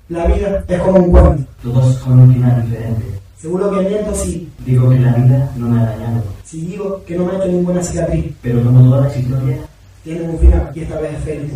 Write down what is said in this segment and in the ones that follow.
La vida es como un cuento. Todos con un final diferente. Seguro que miento si Digo que la vida no me ha dañado. Si digo que no me ha hecho ninguna cicatriz. Pero como todas las historias, tienen un final y esta vez es feliz.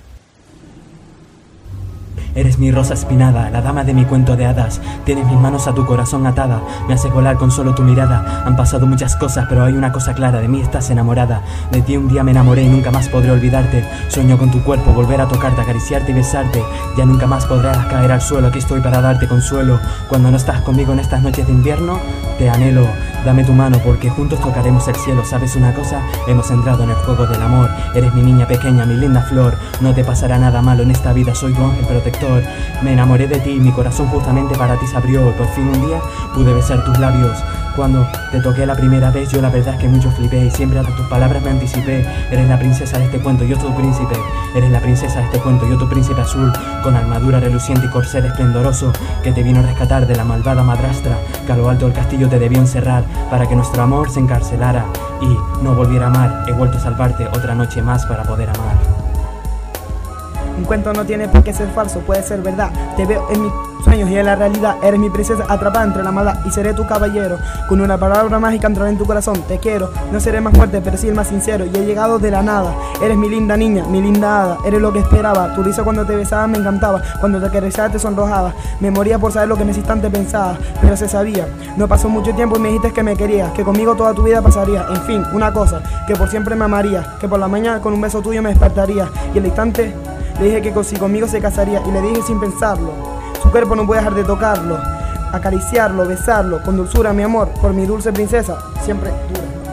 Eres mi rosa espinada, la dama de mi cuento de hadas. Tienes mis manos a tu corazón atada. Me haces volar con solo tu mirada. Han pasado muchas cosas, pero hay una cosa clara. De mí estás enamorada. De ti un día me enamoré y nunca más podré olvidarte. Sueño con tu cuerpo, volver a tocarte, acariciarte y besarte. Ya nunca más podrás caer al suelo. Aquí estoy para darte consuelo. Cuando no estás conmigo en estas noches de invierno, te anhelo. Dame tu mano porque juntos tocaremos el cielo. ¿Sabes una cosa? Hemos entrado en el juego del amor. Eres mi niña pequeña, mi linda flor. No te pasará nada malo en esta vida. Soy tu ángel protector. Me enamoré de ti, mi corazón justamente para ti se abrió. Por fin un día pude besar tus labios. Cuando te toqué la primera vez, yo la verdad es que mucho flipé. Y siempre a tus palabras me anticipé. Eres la princesa de este cuento, yo tu príncipe. Eres la princesa de este cuento, yo tu príncipe azul. Con armadura reluciente y corcel esplendoroso, que te vino a rescatar de la malvada madrastra, que a lo alto del castillo te debió encerrar, para que nuestro amor se encarcelara y no volviera a amar. He vuelto a salvarte otra noche más para poder amar. Un cuento no tiene por qué ser falso, puede ser verdad. Te veo en mis sueños y en la realidad. Eres mi princesa atrapada entre la maldad y seré tu caballero. Con una palabra mágica entraré en tu corazón. Te quiero, no seré más fuerte pero sí el más sincero. Y he llegado de la nada. Eres mi linda niña, mi linda hada. Eres lo que esperaba. Tu risa cuando te besaba me encantaba. Cuando te acariciaba te sonrojaba. Me moría por saber lo que en ese instante pensaba, pero se sabía. No pasó mucho tiempo y me dijiste que me querías, que conmigo toda tu vida pasaría. En fin, una cosa, que por siempre me amarías, que por la mañana con un beso tuyo me despertaría. Y el instante le dije que si conmigo se casaría y le dije sin pensarlo. Su cuerpo no puede dejar de tocarlo, acariciarlo, besarlo, con dulzura mi amor, por mi dulce princesa, siempre dura.